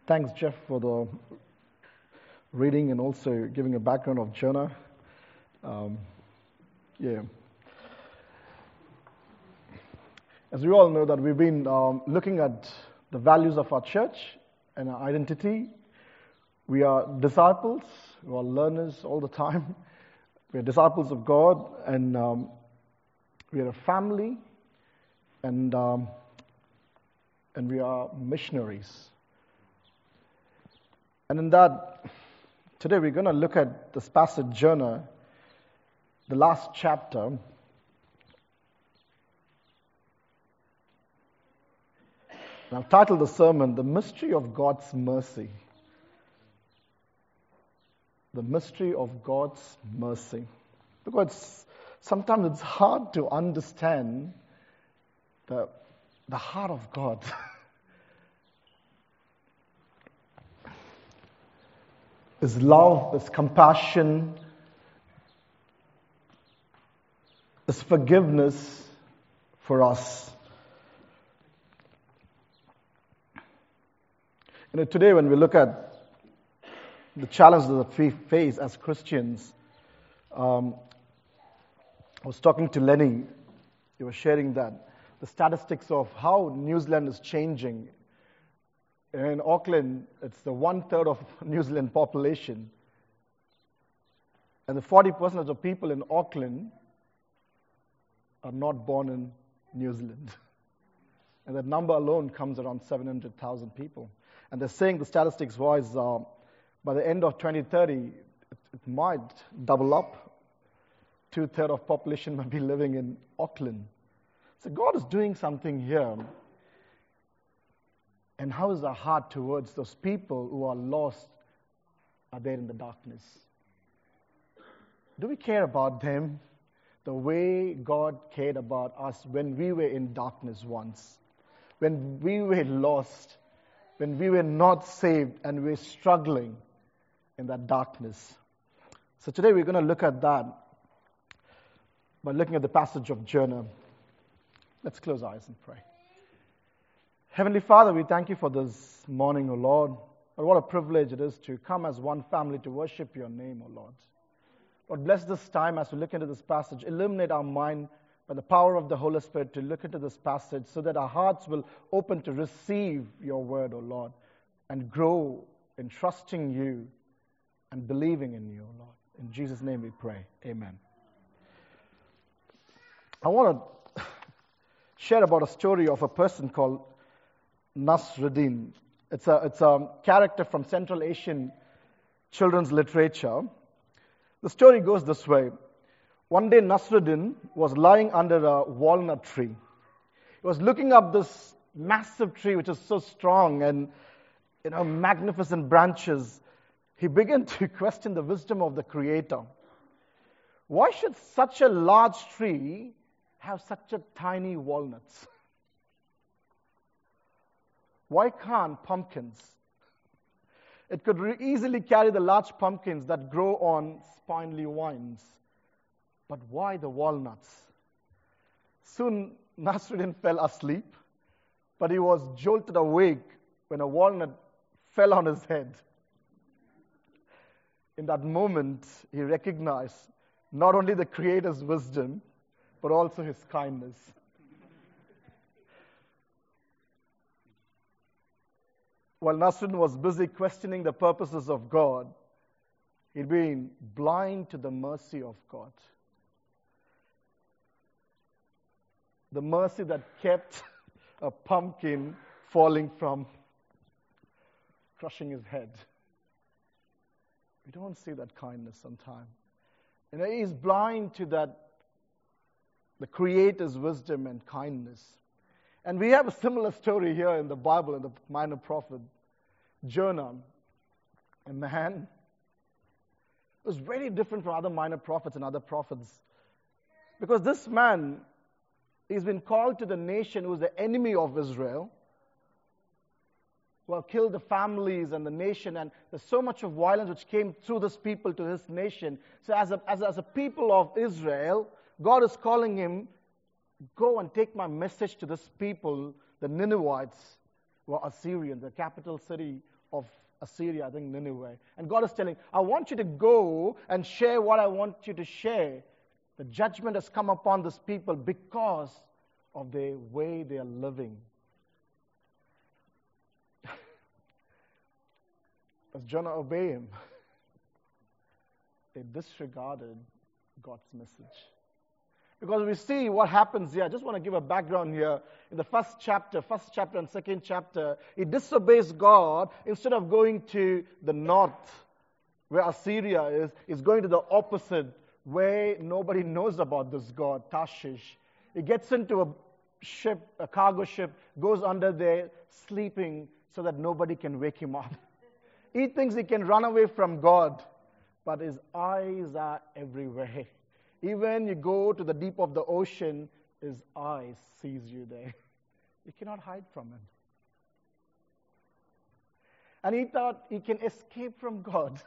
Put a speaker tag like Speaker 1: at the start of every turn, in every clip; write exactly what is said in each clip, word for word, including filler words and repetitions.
Speaker 1: Thanks, Jeff, for the reading and also giving a background of Jonah. Um, yeah. As we all know that we've been um, looking at the values of our church and our identity. We are disciples, we are learners all the time. We are disciples of God, and um, we are a family, and um, and we are missionaries. And in that, today we're going to look at this passage, Jonah, the last chapter. And I've titled the sermon, The Mystery of God's Mercy. The mystery of God's mercy. Because sometimes it's hard to understand the, the heart of God. His love, His compassion, His forgiveness for us. You know, today when we look at the challenges that we face as Christians, um, I was talking to Lenny. He was sharing that the statistics of how New Zealand is changing. In Auckland, it's the one-third of New Zealand population. And the forty percent of the people in Auckland are not born in New Zealand. And that number alone comes around seven hundred thousand people. And they're saying the statistics-wise, uh, by the end of twenty thirty, it, it might double up. Two-thirds of population might be living in Auckland. So God is doing something here. And how is our heart towards those people who are lost, are there in the darkness? Do we care about them the way God cared about us when we were in darkness once? When we were lost, when we were not saved and we were struggling in that darkness. So today we're going to look at that by looking at the passage of Jonah. Let's close our eyes and pray. Heavenly Father, we thank you for this morning, O Lord. But what a privilege it is to come as one family to worship your name, O Lord. Lord, bless this time as we look into this passage. Illuminate our mind by the power of the Holy Spirit to look into this passage so that our hearts will open to receive your word, O Lord, and grow in trusting you and believing in you, O Lord. In Jesus' name we pray. Amen. I want to share about a story of a person called Nasruddin. It's a, it's a character from Central Asian children's literature. The story goes this way. One day Nasruddin was lying under a walnut tree. He was looking up this massive tree which is so strong and, you know, magnificent branches. He began to question the wisdom of the Creator. Why should such a large tree have such a tiny walnuts? Why can't pumpkins? It could re- easily carry the large pumpkins that grow on spindly vines. But why the walnuts? Soon Nasruddin fell asleep, but he was jolted awake when a walnut fell on his head. In that moment, he recognized not only the Creator's wisdom, but also His kindness. While Nasruddin was busy questioning the purposes of God, he'd been blind to the mercy of God. The mercy that kept a pumpkin falling from crushing his head. We don't see that kindness sometimes. You know, he's blind to that, the Creator's wisdom and kindness. And we have a similar story here in the Bible, in the minor prophet, Jonah, a man who was very different from other minor prophets and other prophets. Because this man, he's been called to the nation who is the enemy of Israel, who have killed the families and the nation, and there's so much of violence which came through this people to this nation. So as a, as a, as a people of Israel, God is calling him, go and take my message to this people, the Ninevites, who are Assyrians, the capital city of Assyria, I think Nineveh. And God is telling, I want you to go and share what I want you to share. The judgment has come upon this people because of the way they are living. Does Jonah obey him? They disregarded God's message. Because we see what happens here. I just want to give a background here. In the first chapter, first chapter and second chapter, he disobeys God. Instead of going to the north, where Assyria is, he's going to the opposite, where nobody knows about this God, Tarshish. He gets into a ship, a cargo ship, goes under there, sleeping so that nobody can wake him up. He thinks he can run away from God, but his eyes are everywhere. Even you go to the deep of the ocean, his eyes sees you there. You cannot hide from him. And he thought he can escape from God.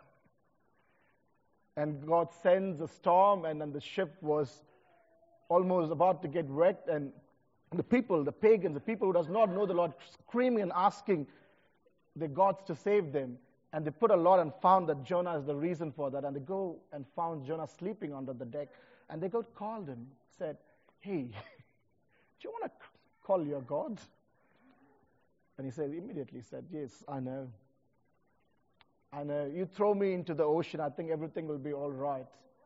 Speaker 1: And God sends a storm, and then the ship was almost about to get wrecked, and the people, the pagans, the people who does not know the Lord, screaming and asking the gods to save them. And they put a lot and found that Jonah is the reason for that. And they go and found Jonah sleeping under the deck. And they go called him, said, hey, do you want to call your God? And he said, immediately said, yes, I know. I know. You throw me into the ocean, I think everything will be all right.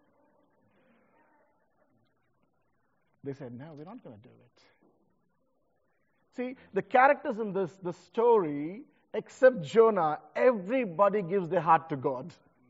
Speaker 1: They said, no, we're not going to do it. See, the characters in this, this story, except Jonah, everybody gives their heart to God.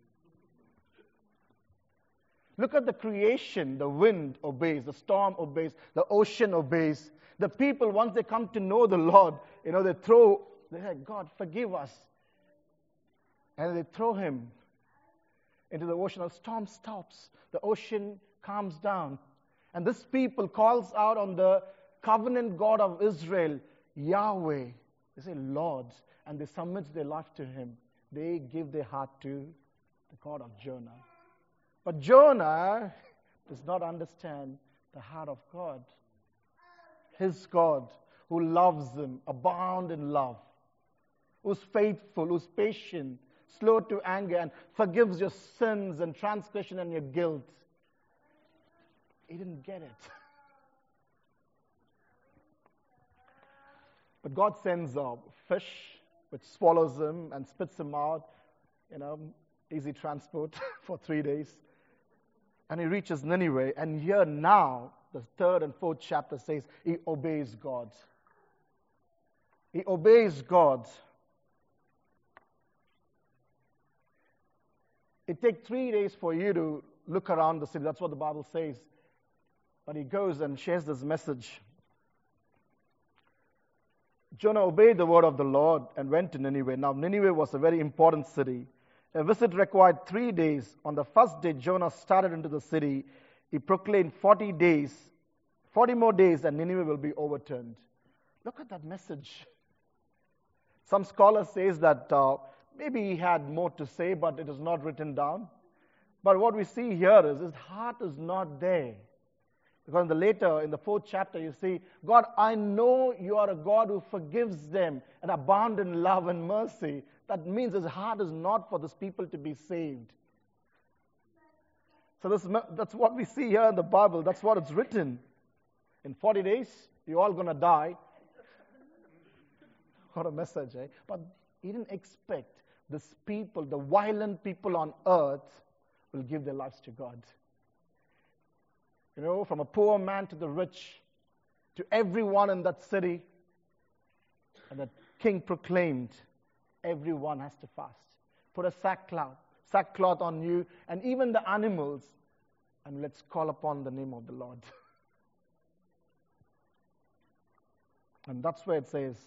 Speaker 1: Look at the creation. The wind obeys, the storm obeys, the ocean obeys. The people, once they come to know the Lord, you know, they throw, they say, God, forgive us. And they throw him into the ocean. The storm stops. The ocean calms down. And this people calls out on the covenant God of Israel, Yahweh. They say, Lord. And they submit their life to him. They give their heart to the God of Jonah. But Jonah does not understand the heart of God. His God, who loves him, abound in love, who's faithful, who's patient, slow to anger, and forgives your sins and transgression and your guilt. He didn't get it. But God sends a fish which swallows him and spits him out, you know, easy transport for three days. And he reaches Nineveh. And here now, the third and fourth chapter says, he obeys God. He obeys God. It takes three days for you to look around the city. That's what the Bible says. But he goes and shares this message. Jonah obeyed the word of the Lord and went to Nineveh. Now, Nineveh was a very important city. A visit required three days. On the first day, Jonah started into the city. He proclaimed forty days, forty more days, and Nineveh will be overturned. Look at that message. Some scholars say that uh, maybe he had more to say, but it is not written down. But what we see here is his heart is not there. Because in the later, in the fourth chapter, you see, God, I know you are a God who forgives them and abound in love and mercy. That means his heart is not for these people to be saved. So this, that's what we see here in the Bible. That's what it's written. In forty days, you're all going to die. What a message, eh? But he didn't expect these people, the violent people on earth, will give their lives to God. You know, from a poor man to the rich, to everyone in that city. And the king proclaimed, everyone has to fast. Put a sackcloth, sackcloth on you, and even the animals, and let's call upon the name of the Lord. And that's where it says,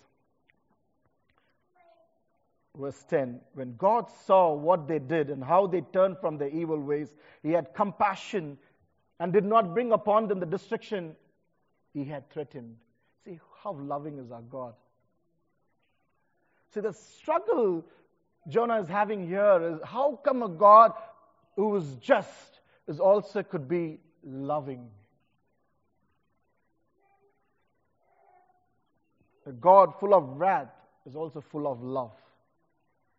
Speaker 1: verse ten, when God saw what they did and how they turned from their evil ways, he had compassion and did not bring upon them the destruction he had threatened. See how loving is our God. See, the struggle Jonah is having here is, how come a God who is just is also could be loving? A God full of wrath is also full of love.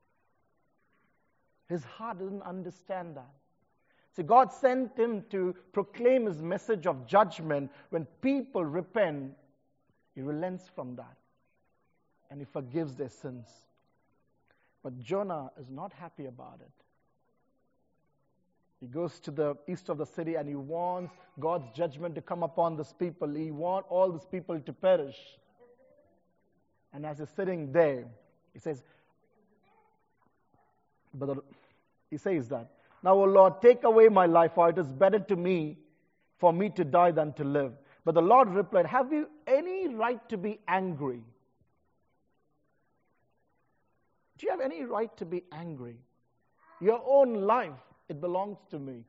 Speaker 1: His heart didn't understand that. See, God sent him to proclaim his message of judgment. When people repent, he relents from that. And he forgives their sins. But Jonah is not happy about it. He goes to the east of the city and he wants God's judgment to come upon these people. He wants all these people to perish. And as he's sitting there, he says, but the, he says that, now, O Lord, take away my life, for it is better to me for me to die than to live. But the Lord replied, have you any right to be angry? Do you have any right to be angry? Your own life, it belongs to me.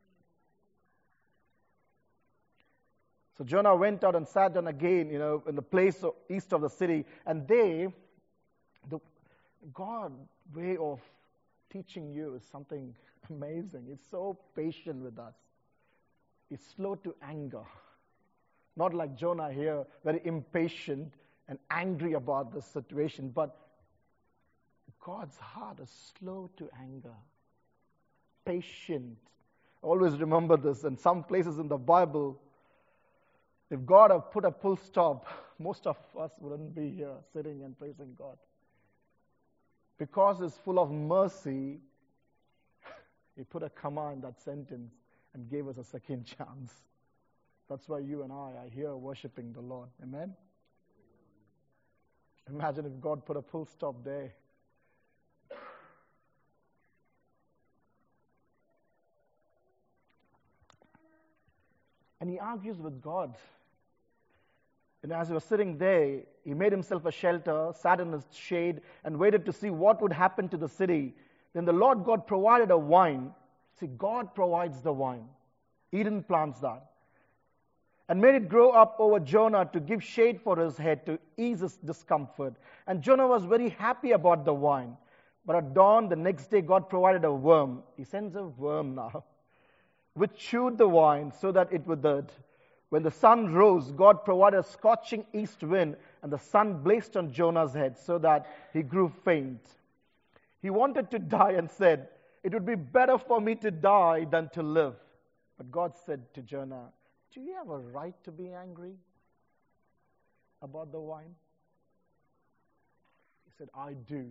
Speaker 1: So Jonah went out and sat down again, you know, in the place of, east of the city. And they, the God way of teaching you is something amazing. It's so patient with us. It's slow to anger. Not like Jonah here, very impatient and angry about the situation. But God's heart is slow to anger. Patient. Always remember this. In some places in the Bible, if God had put a full stop, most of us wouldn't be here sitting and praising God. Because He's full of mercy, He put a comma in that sentence and gave us a second chance. That's why you and I are here worshiping the Lord. Amen? Imagine if God put a full stop there. And he argues with God. And as he was sitting there, he made himself a shelter, sat in his shade, and waited to see what would happen to the city. Then the Lord God provided a vine. See, God provides the vine. He didn't plant that. And made it grow up over Jonah to give shade for his head, to ease his discomfort. And Jonah was very happy about the vine. But at dawn, the next day, God provided a worm. He sends a worm now, which chewed the vine so that it withered. When the sun rose, God provided a scorching east wind, and the sun blazed on Jonah's head so that he grew faint. He wanted to die and said, it would be better for me to die than to live. But God said to Jonah, do you have a right to be angry about the wine? He said, I do.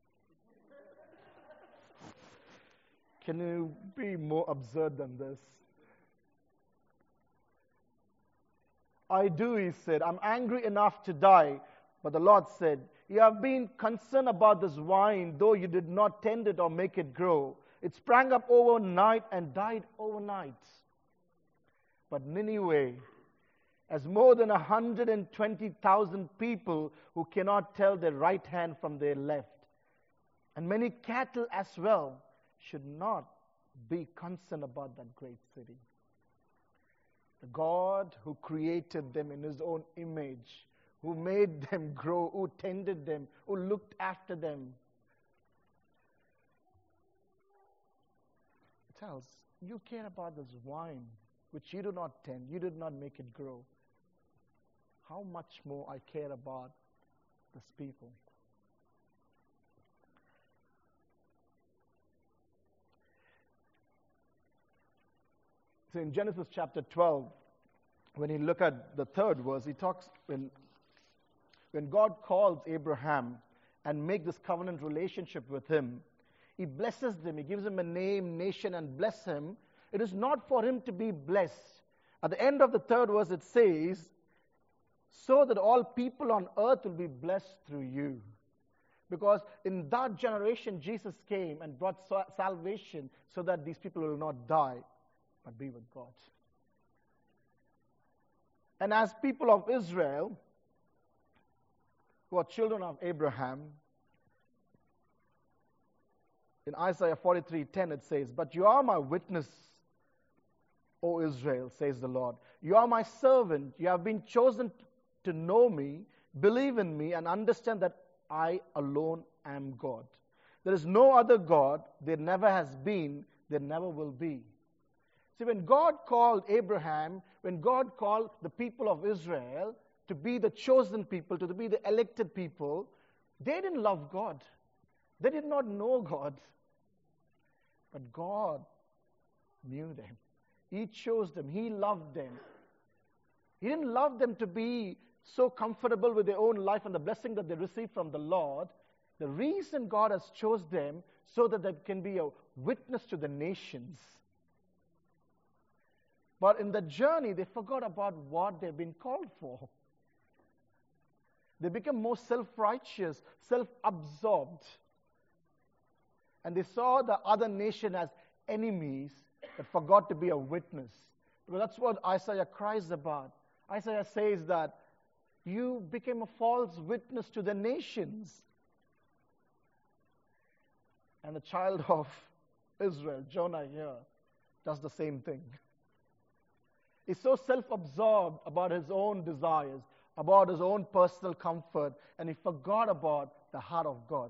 Speaker 1: Can you be more absurd than this? I do, he said. I'm angry enough to die. But the Lord said, you have been concerned about this vine, though you did not tend it or make it grow. It sprang up overnight and died overnight. But Nineveh has more than one hundred twenty thousand people who cannot tell their right hand from their left. And many cattle as well should not be concerned about that great city. The God who created them in His own image, who made them grow, who tended them, who looked after them, tells, you care about this vine, which you do not tend, you did not make it grow. How much more I care about this people. So in Genesis chapter twelve, when you look at the third verse, he talks, when, when God calls Abraham and makes this covenant relationship with him, He blesses them. He gives him a name, nation, and bless him. It is not for him to be blessed. At the end of the third verse, it says, so that all people on earth will be blessed through you. Because in that generation, Jesus came and brought salvation so that these people will not die, but be with God. And as people of Israel, who are children of Abraham, in Isaiah forty-three ten it says, but you are my witness, O Israel, says the Lord. You are my servant. You have been chosen to know me, believe in me, and understand that I alone am God. There is no other God. There never has been. There never will be. See, when God called Abraham, when God called the people of Israel to be the chosen people, to be the elected people, they didn't love God. They did not know God. But God knew them. He chose them. He loved them. He didn't love them to be so comfortable with their own life and the blessing that they receive from the Lord. The reason God has chose them so that they can be a witness to the nations. But in the journey, they forgot about what they've been called for. They became more self-righteous, self-absorbed. And they saw the other nation as enemies that forgot to be a witness. Because that's what Isaiah cries about. Isaiah says that you became a false witness to the nations. And the child of Israel, Jonah here, does the same thing. He's so self-absorbed about his own desires, about his own personal comfort, and he forgot about the heart of God.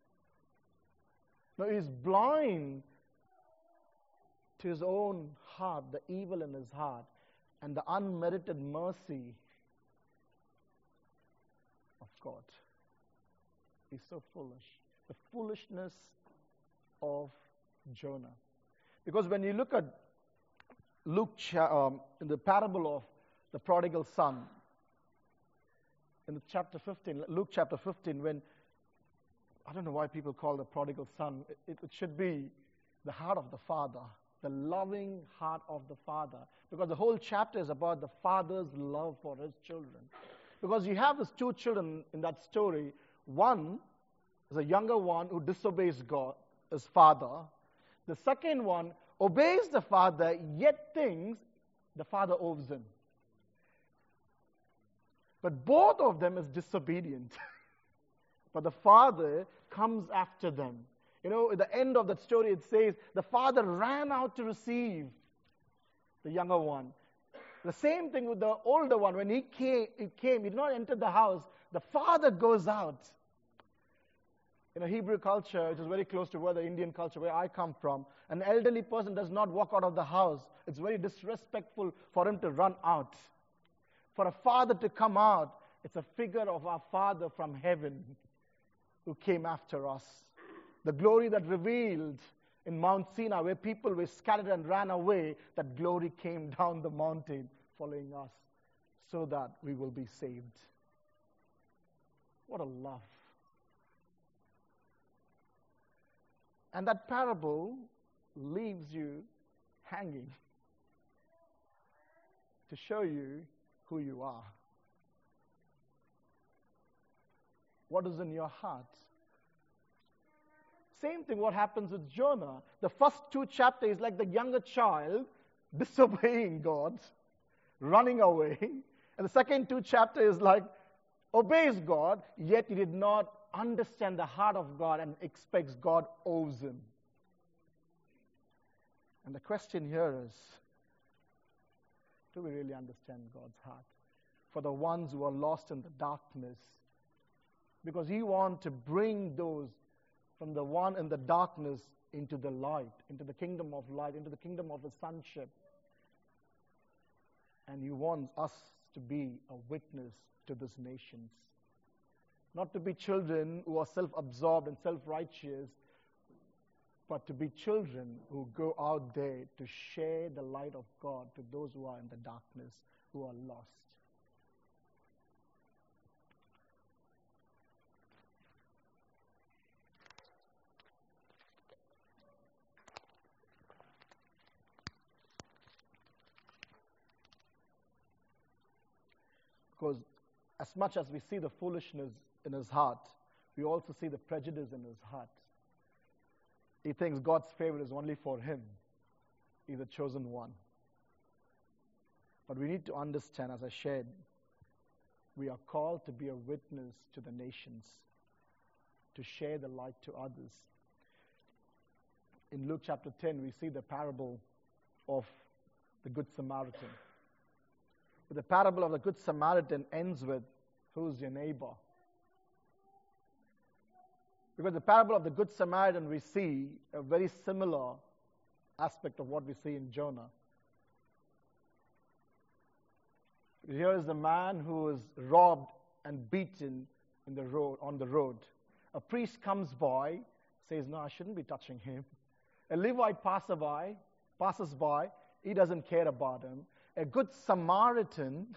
Speaker 1: Now he's blind to his own heart, the evil in his heart, and the unmerited mercy of God. He's so foolish. The foolishness of Jonah. Because when you look at Luke, um, in the parable of the prodigal son, in the chapter fifteen, Luke chapter fifteen, when, I don't know why people call the prodigal son, it, it should be the heart of the father, the loving heart of the father. Because the whole chapter is about the father's love for his children. Because you have these two children in that story. One is a younger one who disobeys God, his father. The second one obeys the father, yet thinks the father owes him. But both of them is disobedient. But the father comes after them. You know, at the end of that story, it says, the father ran out to receive the younger one. The same thing with the older one. When he came, he came, he did not enter the house. The father goes out. In a Hebrew culture, which is very close to where the Indian culture, where I come from, an elderly person does not walk out of the house. It's very disrespectful for him to run out. For a father to come out, it's a figure of our Father from heaven who came after us. The glory that revealed in Mount Sinai, where people were scattered and ran away, that glory came down the mountain following us so that we will be saved. What a love. And that parable leaves you hanging to show you who you are. What is in your heart? Same thing what happens with Jonah. The first two chapters is like the younger child disobeying God, running away. And the second two chapters is like obeys God, yet he did not understand the heart of God and expects God owes him. And the question here is, do we really understand God's heart? For the ones who are lost in the darkness, because he wants to bring those from the one in the darkness into the light, into the kingdom of light, into the kingdom of his sonship. And he wants us to be a witness to these nations. Not to be children who are self-absorbed and self-righteous, but to be children who go out there to share the light of God to those who are in the darkness, who are lost. Because as much as we see the foolishness in his heart, we also see the prejudice in his heart. He thinks God's favor is only for him. He's the chosen one. But we need to understand, as I shared, we are called to be a witness to the nations, to share the light to others. In Luke chapter ten, we see the parable of the Good Samaritan. But the parable of the Good Samaritan ends with, who's your neighbor? Because the parable of the Good Samaritan, we see a very similar aspect of what we see in Jonah. Here is the man who is robbed and beaten in the road, on the road. A priest comes by, says, no, I shouldn't be touching him. A Levite passerby, passes by, he doesn't care about him. A good Samaritan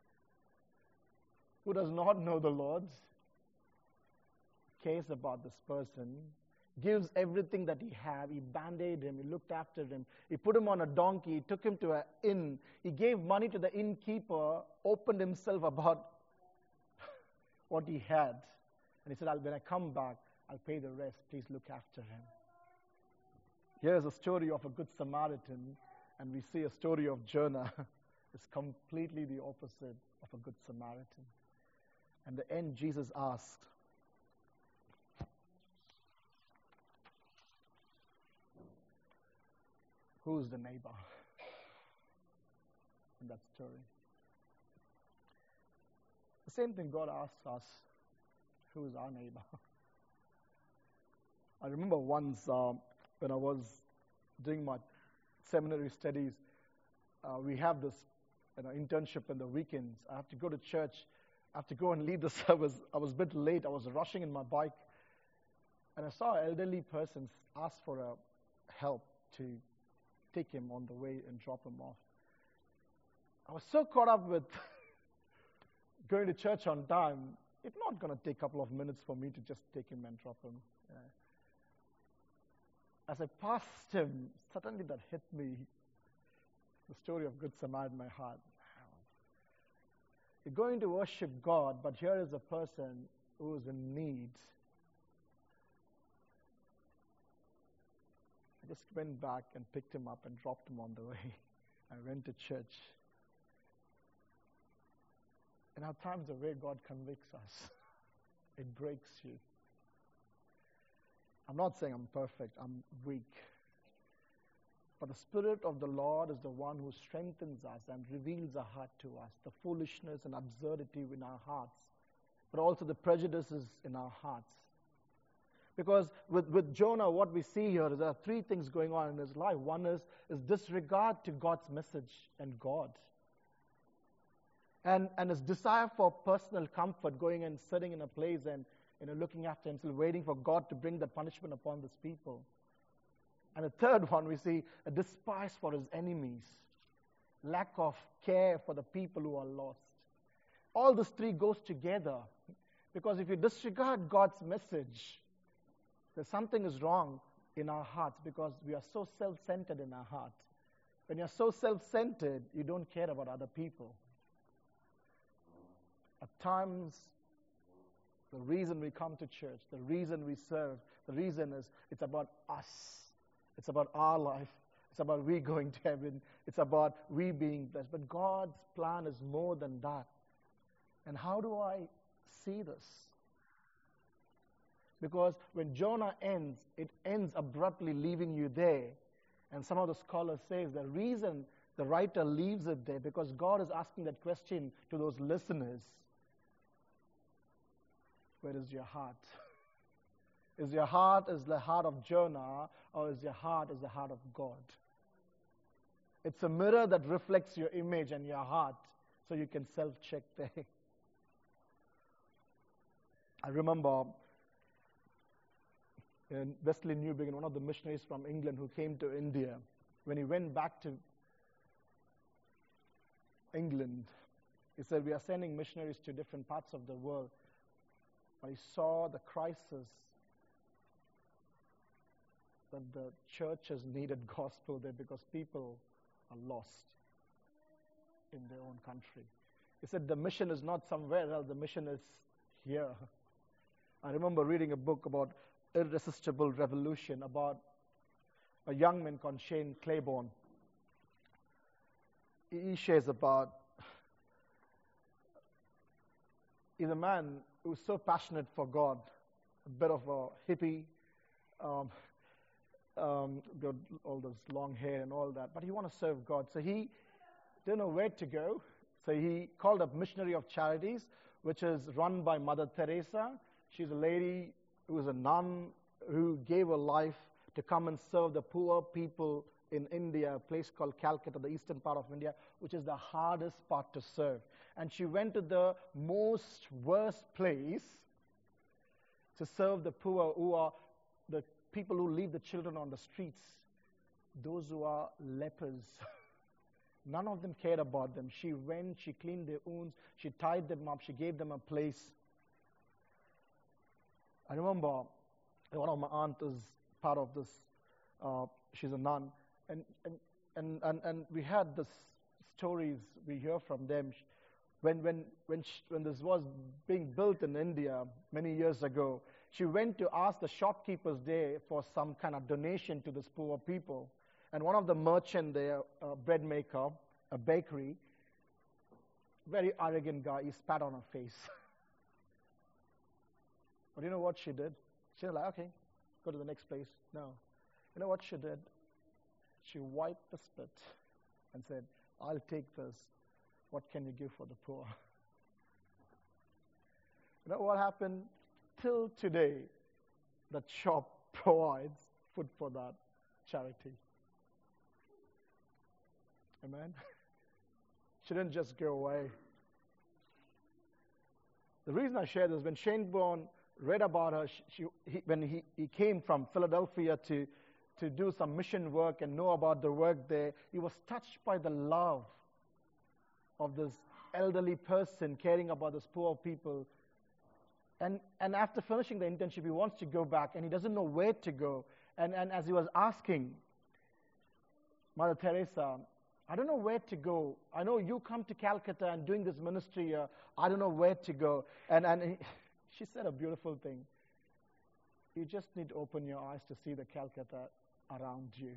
Speaker 1: who does not know the Lord cares about this person, gives everything that he had. He bandaged him, he looked after him, he put him on a donkey, he took him to an inn, he gave money to the innkeeper, opened himself about what he had. And he said, I'll, when I come back, I'll pay the rest. Please look after him. Here's a story of a good Samaritan, and we see a story of Jonah. It's completely the opposite of a good Samaritan. And the end, Jesus asked, who's the neighbor in that story? The same thing God asks us, who's our neighbor? I remember once uh, when I was doing my seminary studies, uh, we have this you know, internship in the weekends. I have to go to church. I have to go and lead the service. I was a bit late. I was rushing in my bike. And I saw an elderly person ask for a help to take him on the way and drop him off. I was so caught up with going to church on time, it's not going to take a couple of minutes for me to just take him and drop him. Yeah. As I passed him, suddenly that hit me, the story of Good Samaritan in my heart. You're going to worship God, but here is a person who is in need. I just went back and picked him up and dropped him on the way. I went to church. And at times the way God convicts us, it breaks you. I'm not saying I'm perfect, I'm weak. But the Spirit of the Lord is the one who strengthens us and reveals a heart to us, the foolishness and absurdity in our hearts, but also the prejudices in our hearts. Because with, with Jonah, what we see here is there are three things going on in his life. One is, is disregard to God's message and God. And, and his desire for personal comfort, going and sitting in a place and you know, looking after himself, waiting for God to bring the punishment upon these people. And the third one, we see a despise for his enemies, lack of care for the people who are lost. All these three goes together. Because if you disregard God's message, there's something is wrong in our hearts because we are so self-centered in our heart. When you're so self-centered, you don't care about other people. At times, the reason we come to church, the reason we serve, the reason is it's about us. It's about our life. It's about we going to heaven. It's about we being blessed. But God's plan is more than that. And how do I see this? Because when Jonah ends, it ends abruptly leaving you there. And some of the scholars say the reason the writer leaves it there because God is asking that question to those listeners. Where is your heart? Is your heart is the heart of Jonah, or is your heart is the heart of God? It's a mirror that reflects your image and your heart, so you can self-check there. I remember in Wesley Newbigin, one of the missionaries from England who came to India, when he went back to England, he said, we are sending missionaries to different parts of the world. But he saw the crisis that the churches needed gospel there because people are lost in their own country. He said the mission is not somewhere else, the mission is here. I remember reading a book about Irresistible Revolution about a young man called Shane Claiborne. He shares about, he's a man who's so passionate for God, a bit of a hippie, um, um, got all this long hair and all that, but he wanted to serve God. So he didn't know where to go. So he called up Missionary of Charities, which is run by Mother Teresa. She's a lady who is a nun who gave her life to come and serve the poor people in India, a place called Calcutta, the eastern part of India, which is the hardest part to serve. And she went to the most worst place to serve the poor, who are the people who leave the children on the streets those who are lepers. None of them cared about them. She went, she cleaned their wounds, she tied them up, she gave them a place. I remember one of my aunts is part of this, uh, she's a nun, and, and, and, and, and we had this stories we hear from them. When, when, when, she, when this was being built in India many years ago, she went to ask the shopkeepers there for some kind of donation to these poor people. And one of the merchant there, a bread maker, a bakery, very arrogant guy, he spat on her face. But you know what she did? She was like, okay, go to the next place. No. You know what she did? She wiped the spit and said, I'll take this. What can you give for the poor? You know what happened? Till today, that shop provides food for that charity. Amen? She didn't just go away. The reason I share this, when Shane Bourne read about her, she, he, when he, he came from Philadelphia to, to do some mission work and know about the work there, he was touched by the love of this elderly person caring about those poor people. And, and after finishing the internship, he wants to go back, and he doesn't know where to go. And, and as he was asking Mother Teresa, I don't know where to go. I know you come to Calcutta and doing this ministry here. I don't know where to go. And, and he, she said a beautiful thing. You just need to open your eyes to see the Calcutta around you.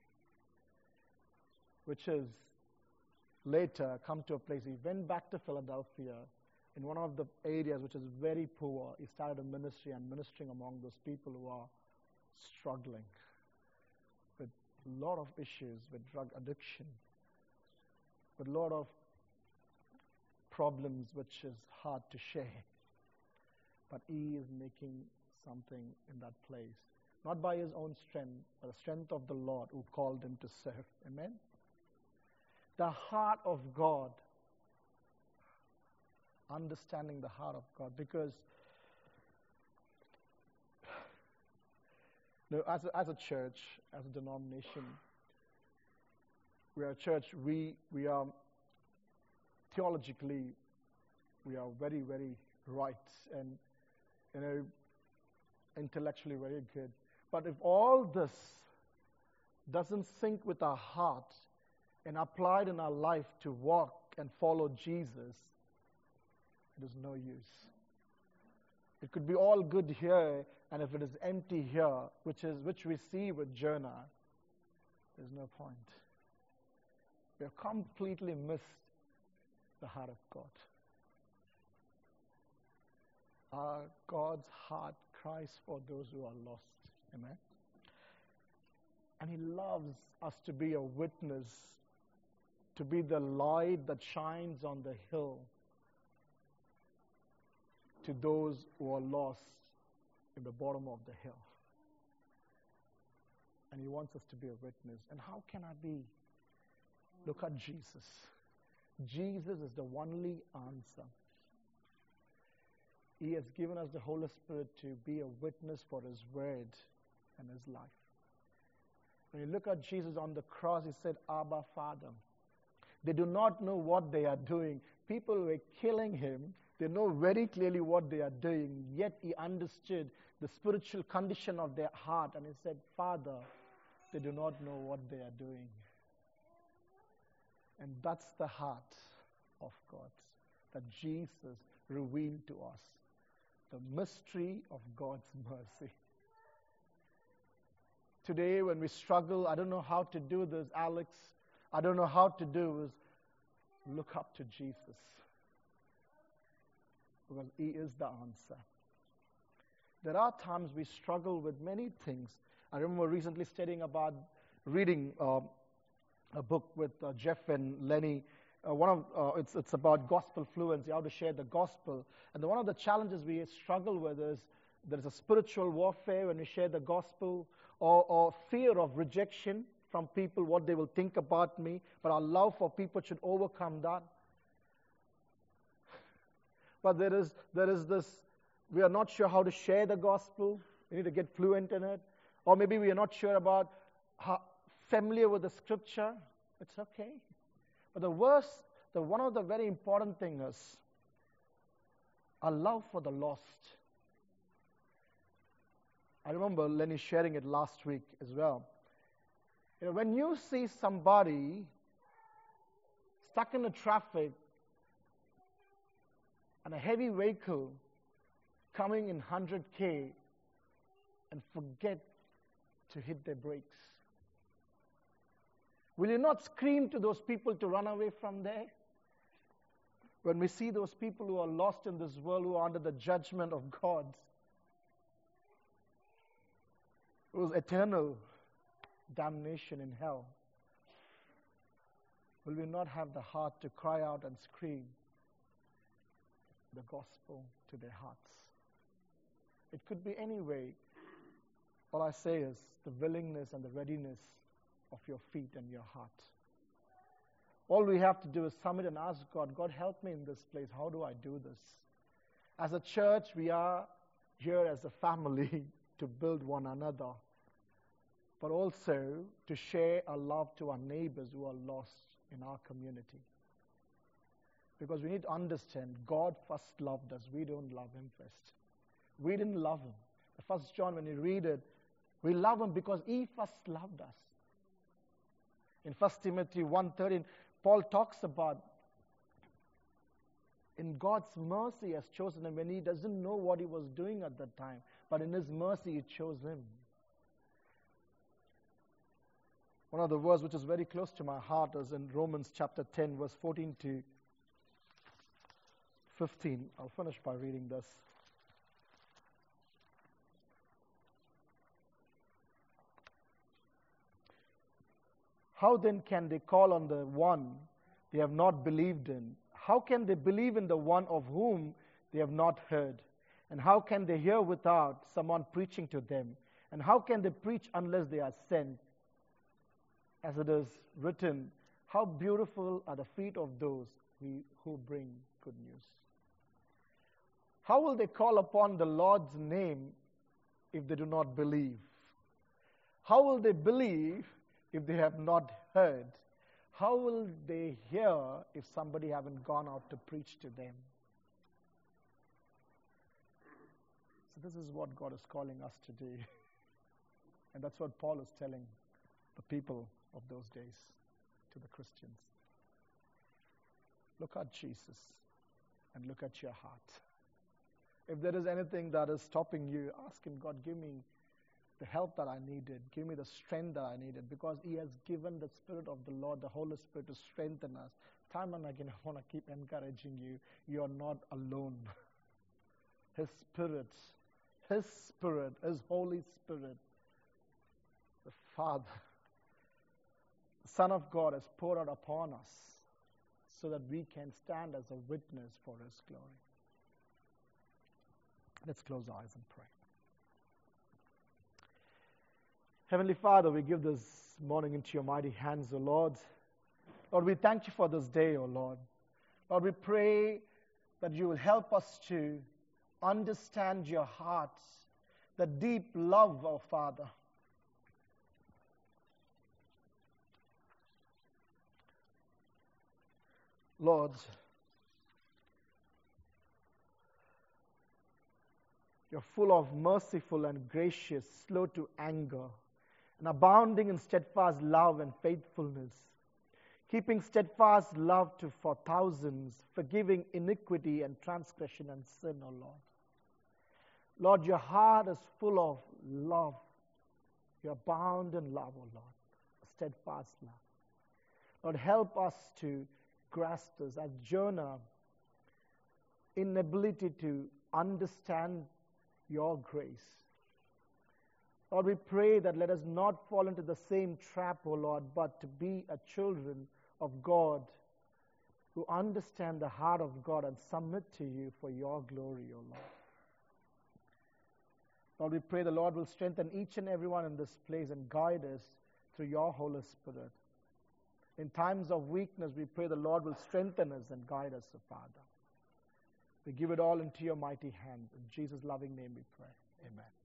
Speaker 1: Which is, later, come to a place. He went back to Philadelphia in one of the areas which is very poor. He started a ministry and ministering among those people who are struggling with a lot of issues, with drug addiction, with a lot of problems which is hard to share. But he is making something in that place. Not by his own strength, but the strength of the Lord who called him to serve. Amen? The heart of God. Understanding the heart of God. Because you know, as, a, as a church, as a denomination, we are a church, we, we are theologically, we are very, very right and, you know, intellectually very good. But if all this doesn't sync with our heart and applied in our life to walk and follow Jesus, it is no use. It could be all good here, and if it is empty here, which is which we see with Jonah, there's no point. We have completely missed the heart of God. Our God's heart cries for those who are lost. Amen? And He loves us to be a witness, to be the light that shines on the hill to those who are lost in the bottom of the hill. And He wants us to be a witness. And how can I be? Look at Jesus. Jesus is the only answer. He has given us the Holy Spirit to be a witness for His word and His life. When you look at Jesus on the cross, He said, Abba, Father. They do not know what they are doing. People were killing Him. They know very clearly what they are doing. Yet He understood the spiritual condition of their heart. And He said, Father, they do not know what they are doing. And that's the heart of God that Jesus revealed to us. The mystery of God's mercy. Today when we struggle, I don't know how to do this, Alex. I don't know how to do this. Look up to Jesus. Because He is the answer. There are times we struggle with many things. I remember recently studying about, reading uh, a book with uh, Jeff and Lenny. Uh, one of uh, it's it's about gospel fluency, how to share the gospel. And the, one of the challenges we struggle with is there is a spiritual warfare when we share the gospel, or, or fear of rejection from people, what they will think about me. But our love for people should overcome that. But there is there is this, we are not sure how to share the gospel. We need to get fluent in it. Or maybe we are not sure about how, familiar with the scripture, it's okay. But the worst, the one of the very important things is a love for the lost. I remember Lenny sharing it last week as well. You know, when you see somebody stuck in the traffic and a heavy vehicle coming in one hundred K and forget to hit their brakes, will you not scream to those people to run away from there? When we see those people who are lost in this world, who are under the judgment of God, whose eternal damnation in hell, will we not have the heart to cry out and scream the gospel to their hearts? It could be any way. All I say is the willingness and the readiness of your feet and your heart. All we have to do is submit and ask God, God, help me in this place. How do I do this? As a church, we are here as a family to build one another, but also to share our love to our neighbors who are lost in our community. Because we need to understand, God first loved us. We don't love Him first. We didn't love Him. First John, when you read it, we love Him because He first loved us. In First Timothy one thirteen, Paul talks about in God's mercy He has chosen Him when He doesn't know what He was doing at that time. But in His mercy He chose him. One of the verses which is very close to my heart is in Romans chapter ten, verse fourteen to fifteen. I'll finish by reading this. How then can they call on the one they have not believed in? How can they believe in the one of whom they have not heard? And how can they hear without someone preaching to them? And how can they preach unless they are sent? As it is written, how beautiful are the feet of those who bring good news. How will they call upon the Lord's name if they do not believe? How will they believe if they have not heard? How will they hear if somebody haven't gone out to preach to them? So this is what God is calling us to do. And that's what Paul is telling the people of those days, to the Christians. Look at Jesus and look at your heart. If there is anything that is stopping you, ask Him, God, give me the help that I needed. Give me the strength that I needed, because He has given the Spirit of the Lord, the Holy Spirit, to strengthen us. Time and again, I want to keep encouraging you. You are not alone. His Spirit, His Spirit, His Holy Spirit, the Father, the Son of God, has poured out upon us so that we can stand as a witness for His glory. Let's close our eyes and pray. Heavenly Father, we give this morning into your mighty hands, O Lord. Lord, we thank you for this day, O Lord. Lord, we pray that you will help us to understand your heart, the deep love, O Father. Lord, you're full of merciful and gracious, slow to anger, and abounding in steadfast love and faithfulness, keeping steadfast love to for thousands, forgiving iniquity and transgression and sin, O Lord. Lord, your heart is full of love. You abound in love, O Lord, steadfast love. Lord, help us to grasp this. As Jonah, inability to understand your grace. Lord, we pray that let us not fall into the same trap, O Lord, but to be a children of God who understand the heart of God and submit to you for your glory, O Lord. Lord, we pray the Lord will strengthen each and everyone in this place and guide us through your Holy Spirit. In times of weakness, we pray the Lord will strengthen us and guide us, O Father. We give it all into your mighty hands. In Jesus' loving name we pray. Amen.